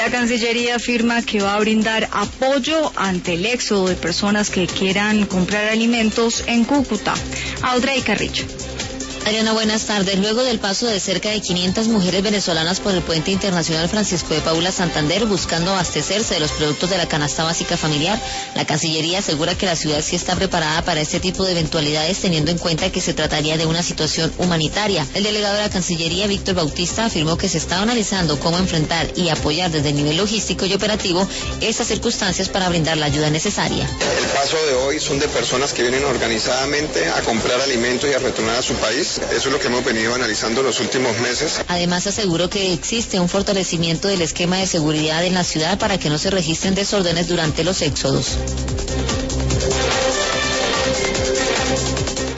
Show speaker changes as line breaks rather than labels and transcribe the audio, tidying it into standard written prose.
La Cancillería afirma que va a brindar apoyo ante el éxodo de personas que quieran comprar alimentos en Cúcuta. Audrey Carrillo.
Adriana, buenas tardes. Luego del paso de cerca de 500 mujeres venezolanas por el puente internacional Francisco de Paula Santander buscando abastecerse de los productos de la canasta básica familiar, la Cancillería asegura que la ciudad sí está preparada para este tipo de eventualidades, teniendo en cuenta que se trataría de una situación humanitaria. El delegado de la Cancillería, Víctor Bautista, afirmó que se está analizando cómo enfrentar y apoyar desde el nivel logístico y operativo estas circunstancias para brindar la ayuda necesaria.
El paso de hoy son de personas que vienen organizadamente a comprar alimentos y a retornar a su país. Eso es lo que hemos venido analizando los últimos meses.
Además, aseguró que existe un fortalecimiento del esquema de seguridad en la ciudad para que no se registren desórdenes durante los éxodos.